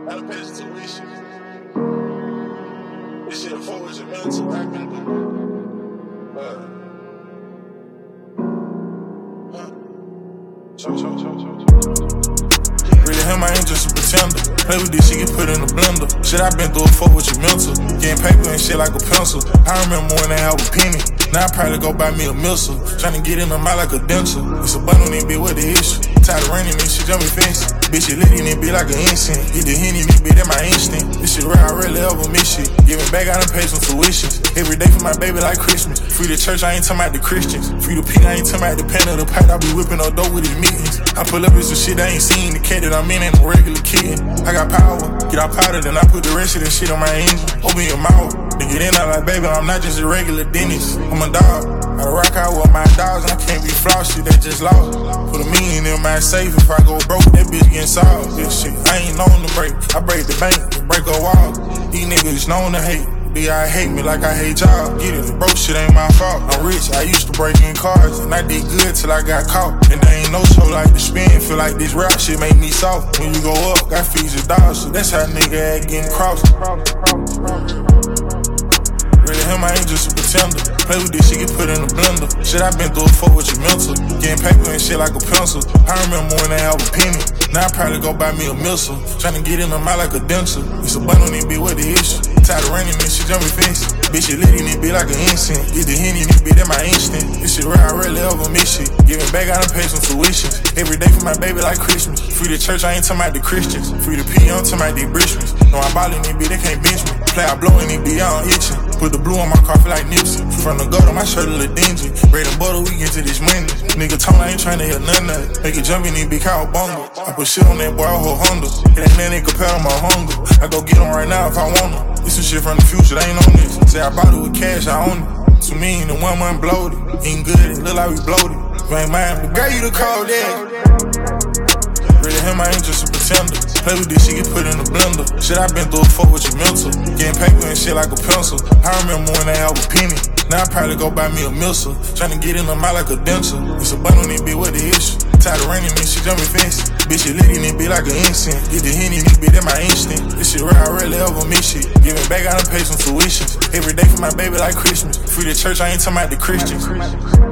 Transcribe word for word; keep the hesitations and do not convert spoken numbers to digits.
Gotta pay this tuition. This shit affords your mental. I can do. Uh, huh. Cho, cho, cho, cho, cho. Really, him, I ain't just a pretender. Play with this shit, get put in the blender. Shit, I been through a fuck with your mental. Getting paper and shit like a pencil. I remember when they had a penny. Now I probably go buy me a missile. Tryna get in the mouth like a dental. It's a bundle in bitch, what the issue? Tired of running this shit, jumping fence. Bitch, it lit in it, bitch, like an incense. Get the henny in it, bitch, that my instinct. This shit real, I really ever miss shit. Giving back, I done paid some tuitions. Every day for my baby like Christmas. Free the church, I ain't talking about the Christians. Free the pig, I ain't talking about the pen of the pipe. I be whipping no dope with his meetings. I pull up with some shit I ain't seen. The cat that I'm in ain't no regular kid. I got power, get out powder, then I put the rest of this shit on my engine. Open your mouth, to get in, I like, baby, I'm not just a regular dentist. I'm a dog. I rock out with my dogs, I can't be flawed, shit, they just lost. Put a million in my safe, if I go broke, that bitch getting solved. This shit, I ain't known to break, I break the bank, break a wall. These niggas known to hate, B I hate me like I hate y'all. Get it, the broke shit ain't my fault. I'm rich, I used to break in cars, and I did good till I got caught. And there ain't no show like the spin, feel like this rap shit make me soft. When you go up, got fees and dollars, so that's how nigga act getting crossed. Really, him, I ain't just a pretender. Play with this shit, get put in the blender. Shit, I been through a fuck with your mental. Getting paper and shit like a pencil. I remember when they had a penny. Now I probably go buy me a missile. Tryna get in the mouth like a dental. It's a bundle in it, bitch, what the issue? Tired of running this shit, jumping fence. Bitch, it lit in it, bitch, like an incense. Get the henny in it, bitch, that my instinct. This shit real, I really ever miss shit. Giving back, I done paid some tuitions. Every day for my baby like Christmas. Free the church, I ain't talking about the Christians. Free the P, I'm talking about the Brisbans. No, I ball in it, bitch, they can't bench me. Play, I blow in it, bitch, I don't itching. Put the blue on my car, feel like Nipsey. From the gutter, my shirt a little dingy. Bread and butter, we get to this money. Nigga told me I ain't tryna hear none of it. Make it jump in these big cow bundle. I put shit on that boy, I hold Honda. It ain't nothing compare to my hunger. I go get them right now if I want them. This some shit from the future, they ain't on this. Say I bought it with cash, I own it. To me, the one month bloated. Ain't good, it look like we bloated. You ain't mine, but girl, you the call that. Really, him, I ain't just a pretender. Play with this shit, get put in the blender. Shit, I been through a fuck with your mental. Getting paper and shit like a pencil. I remember when they had a penny. Now I probably go buy me a missile. Tryna get in the mouth like a dental. It's a bundle in it, bitch, what the issue? Tired of running this shit, jumping fence. Bitch, it lit in it, bitch, like an incense. Get the henny in it, bitch, that my instinct. This shit real, I really ever miss shit. Giving back, I done paid some tuitions. Every day for my baby like Christmas. Free the church, I ain't talking about the Christians.